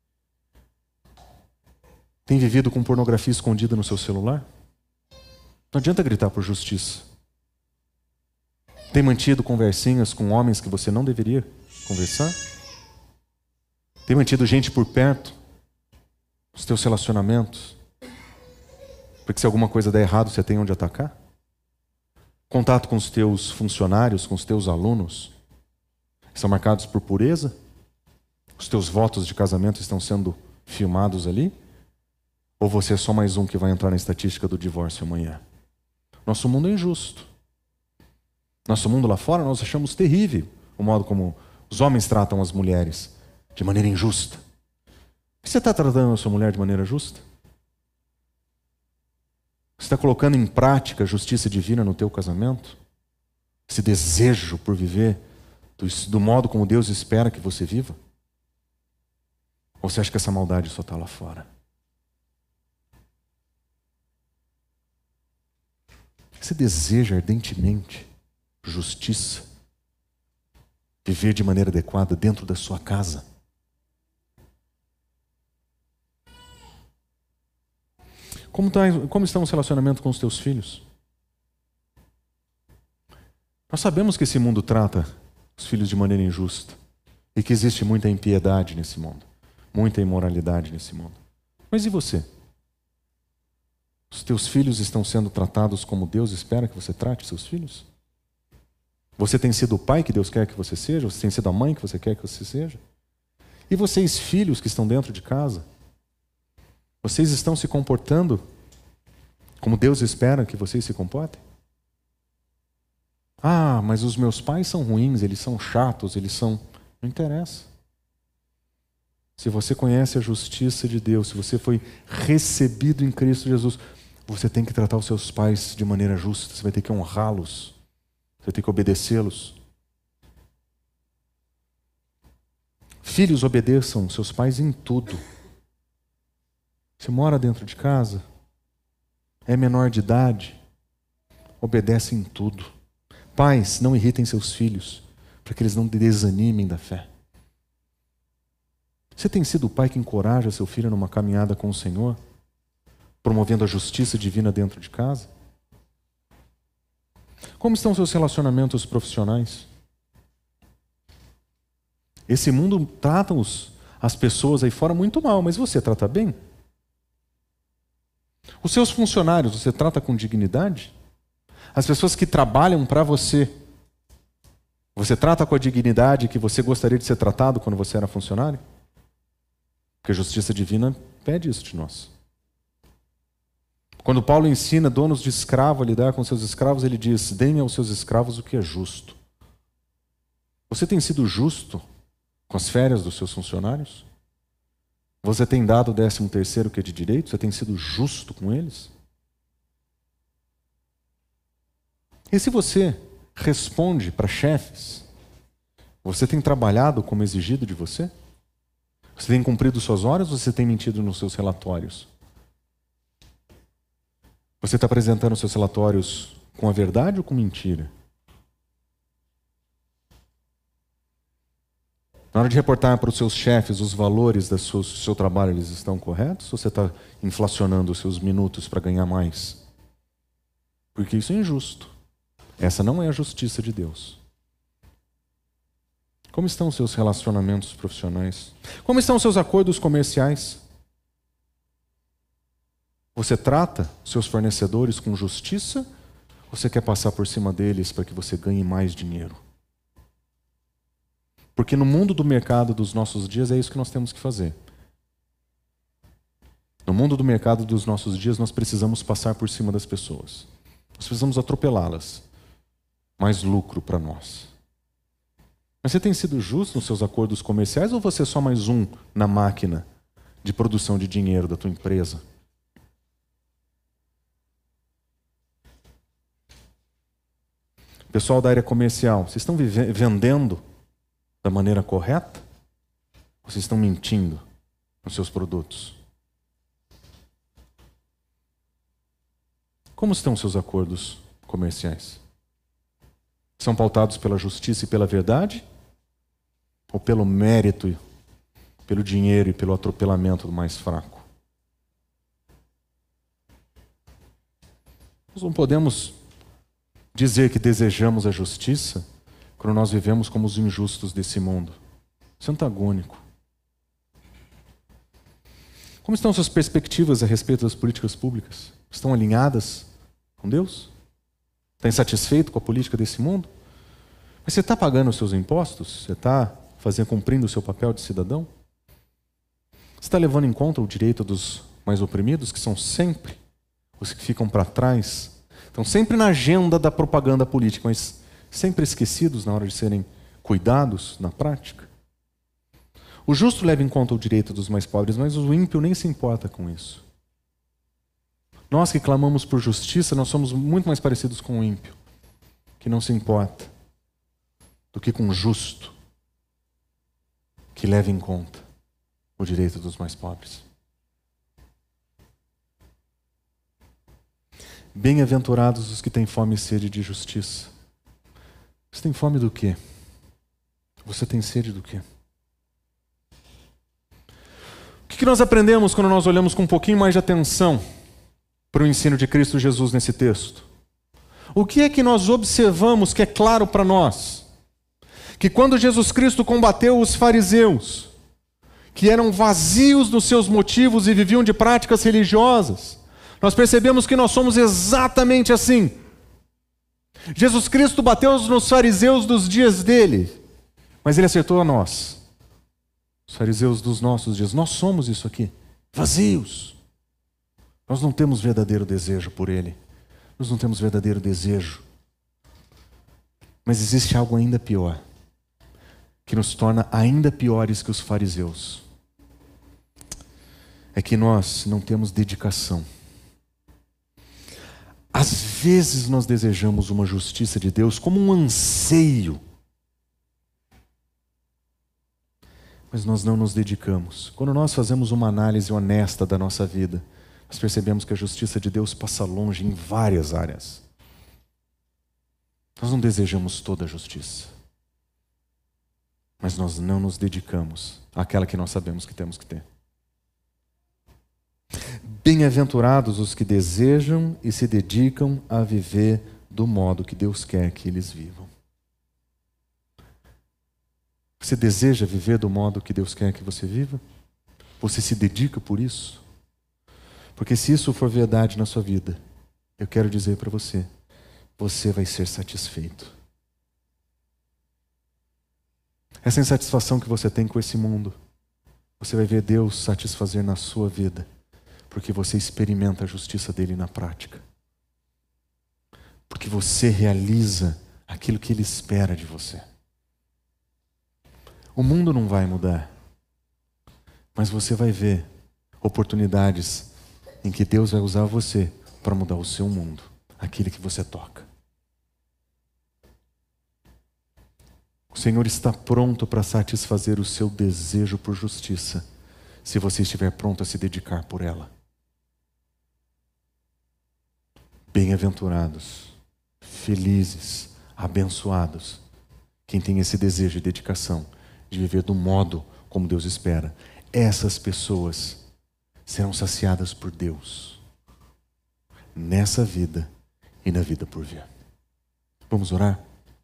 Tem vivido com pornografia escondida no seu celular? Não adianta gritar por justiça. Tem mantido conversinhas com homens que você não deveria conversar? Tem mantido gente por perto nos teus relacionamentos? Porque se alguma coisa der errado, você tem onde atacar? Contato com os teus funcionários, com os teus alunos, são marcados por pureza? Os teus votos de casamento estão sendo filmados ali? Ou você é só mais um que vai entrar na estatística do divórcio amanhã? Nosso mundo é injusto. Nosso mundo lá fora, nós achamos terrível o modo como os homens tratam as mulheres, de maneira injusta. Você está tratando a sua mulher de maneira justa? Você está colocando em prática a justiça divina no teu casamento? Esse desejo por viver do, do modo como Deus espera que você viva? Ou você acha que essa maldade só está lá fora? Você deseja ardentemente justiça, viver de maneira adequada dentro da sua casa? Como, tá, como está o relacionamento com os teus filhos? Nós sabemos que esse mundo trata os filhos de maneira injusta e que existe muita impiedade nesse mundo, muita imoralidade nesse mundo. Mas e você? Os teus filhos estão sendo tratados como Deus espera que você trate seus filhos? Você tem sido o pai que Deus quer que você seja? Você tem sido a mãe que você quer que você seja? E vocês, filhos que estão dentro de casa? Vocês estão se comportando como Deus espera que vocês se comportem? Ah, mas os meus pais são ruins, eles são chatos, eles são... Não interessa. Se você conhece a justiça de Deus, se você foi recebido em Cristo Jesus, você tem que tratar os seus pais de maneira justa, você vai ter que honrá-los, você vai ter que obedecê-los. Filhos, obedeçam seus pais em tudo. Você mora dentro de casa, é menor de idade, obedece em tudo. Pais, não irritem seus filhos, para que eles não desanimem da fé. Você tem sido o pai que encoraja seu filho numa caminhada com o Senhor, promovendo a justiça divina dentro de casa? Como estão seus relacionamentos profissionais? Esse mundo trata os, as pessoas aí fora muito mal, mas você trata bem? Os seus funcionários, você trata com dignidade? As pessoas que trabalham para você, você trata com a dignidade que você gostaria de ser tratado quando você era funcionário? Porque a justiça divina pede isso de nós. Quando Paulo ensina donos de escravo a lidar com seus escravos, ele diz: deem aos seus escravos o que é justo. Você tem sido justo com as férias dos seus funcionários? Você tem dado o décimo terceiro que é de direito? Você tem sido justo com eles? E se você responde para chefes, você tem trabalhado como exigido de você? Você tem cumprido suas horas ou você tem mentido nos seus relatórios? Você está apresentando seus relatórios com a verdade ou com mentira? Na hora de reportar para os seus chefes os valores do seu, seu trabalho, eles estão corretos? Ou você está inflacionando os seus minutos para ganhar mais? Porque isso é injusto. Essa não é a justiça de Deus. Como estão os seus relacionamentos profissionais? Como estão os seus acordos comerciais? Você trata seus fornecedores com justiça? Ou você quer passar por cima deles para que você ganhe mais dinheiro? Porque no mundo do mercado dos nossos dias é isso que nós temos que fazer. No mundo do mercado dos nossos dias nós precisamos passar por cima das pessoas. Nós precisamos atropelá-las. Mais lucro para nós. Mas você tem sido justo nos seus acordos comerciais ou você é só mais um na máquina de produção de dinheiro da tua empresa? Pessoal da área comercial, vocês estão vendendo da maneira correta? Ou vocês estão mentindo nos seus produtos? Como estão os seus acordos comerciais? São pautados pela justiça e pela verdade? Ou pelo mérito, pelo dinheiro e pelo atropelamento do mais fraco? Nós não podemos dizer que desejamos a justiça quando nós vivemos como os injustos desse mundo. Isso é antagônico. Como estão suas perspectivas a respeito das políticas públicas? Estão alinhadas com Deus? Está insatisfeito com a política desse mundo? Mas você está pagando os seus impostos? Você está fazendo, cumprindo o seu papel de cidadão? Você está levando em conta o direito dos mais oprimidos, que são sempre os que ficam para trás? Estão sempre na agenda da propaganda política, mas sempre esquecidos na hora de serem cuidados na prática? O justo leva em conta o direito dos mais pobres, mas o ímpio nem se importa com isso. Nós que clamamos por justiça, nós somos muito mais parecidos com o ímpio, que não se importa, do que com o justo, que leva em conta o direito dos mais pobres. Bem-aventurados os que têm fome e sede de justiça. Você tem fome do quê? Você tem sede do quê? O que nós aprendemos quando nós olhamos com um pouquinho mais de atenção para o ensino de Cristo Jesus nesse texto? O que é que nós observamos que é claro para nós? Que quando Jesus Cristo combateu os fariseus, que eram vazios nos seus motivos e viviam de práticas religiosas, nós percebemos que nós somos exatamente assim. Jesus Cristo bateu nos fariseus dos dias dele, mas ele acertou a nós, os fariseus dos nossos dias. Nós somos isso aqui, vazios. Nós não temos verdadeiro desejo por ele. Nós não temos verdadeiro desejo. Mas existe algo ainda pior, que nos torna ainda piores que os fariseus. É que nós não temos dedicação. Às vezes nós desejamos uma justiça de Deus como um anseio, mas nós não nos dedicamos. Quando nós fazemos uma análise honesta da nossa vida, nós percebemos que a justiça de Deus passa longe em várias áreas. Nós não desejamos toda a justiça, mas nós não nos dedicamos àquela que nós sabemos que temos que ter. Bem-aventurados os que desejam e se dedicam a viver do modo que Deus quer que eles vivam. Você deseja viver do modo que Deus quer que você viva? Você se dedica por isso? Porque se isso for verdade na sua vida, eu quero dizer para você, você vai ser satisfeito. Essa insatisfação que você tem com esse mundo, você vai ver Deus satisfazer na sua vida. Porque você experimenta a justiça dele na prática. Porque você realiza aquilo que ele espera de você. O mundo não vai mudar, mas você vai ver oportunidades em que Deus vai usar você para mudar o seu mundo, aquele que você toca. O Senhor está pronto para satisfazer o seu desejo por justiça, se você estiver pronto a se dedicar por ela. Bem-aventurados, felizes, abençoados, quem tem esse desejo e dedicação de viver do modo como Deus espera. Essas pessoas serão saciadas por Deus nessa vida e na vida por vir. Vamos orar?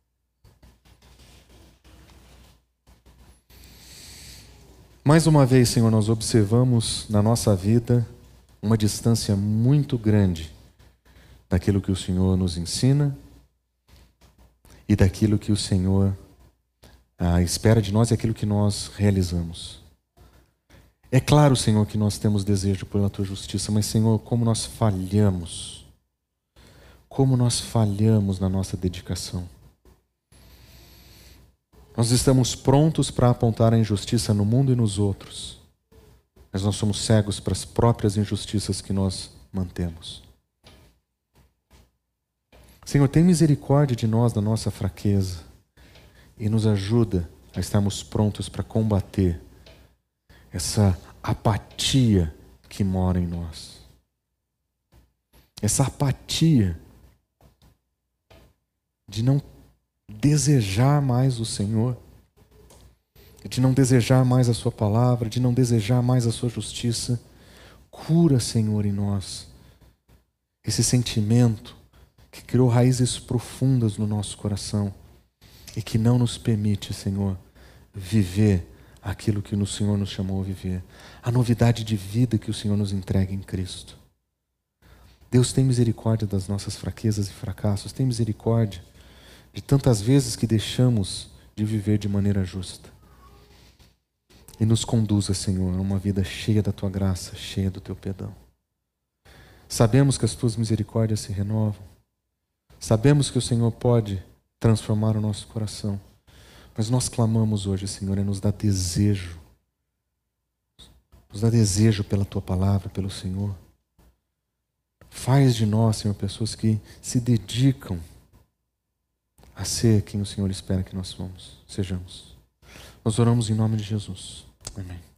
Mais uma vez, Senhor, nós observamos na nossa vida uma distância muito grande daquilo que o Senhor nos ensina e daquilo que o Senhor ah, espera de nós e aquilo que nós realizamos. É claro, Senhor, que nós temos desejo pela Tua justiça, mas, Senhor, como nós falhamos, como nós falhamos na nossa dedicação. Nós estamos prontos para apontar a injustiça no mundo e nos outros, mas nós somos cegos para as próprias injustiças que nós mantemos. Senhor, tem misericórdia de nós, da nossa fraqueza, e nos ajuda a estarmos prontos para combater essa apatia que mora em nós. Essa apatia de não desejar mais o Senhor, de não desejar mais a Sua palavra, de não desejar mais a Sua justiça. Cura, Senhor, em nós esse sentimento que criou raízes profundas no nosso coração e que não nos permite, Senhor, viver aquilo que o Senhor nos chamou a viver, a novidade de vida que o Senhor nos entrega em Cristo. Deus, tem misericórdia das nossas fraquezas e fracassos, tem misericórdia de tantas vezes que deixamos de viver de maneira justa. E nos conduza, Senhor, a uma vida cheia da Tua graça, cheia do Teu perdão. Sabemos que as Tuas misericórdias se renovam, sabemos que o Senhor pode transformar o nosso coração, mas nós clamamos hoje, Senhor, é nos dar desejo, nos dar desejo pela Tua palavra, pelo Senhor. Faz de nós, Senhor, pessoas que se dedicam a ser quem o Senhor espera que nós somos, sejamos. Nós oramos em nome de Jesus. Amém.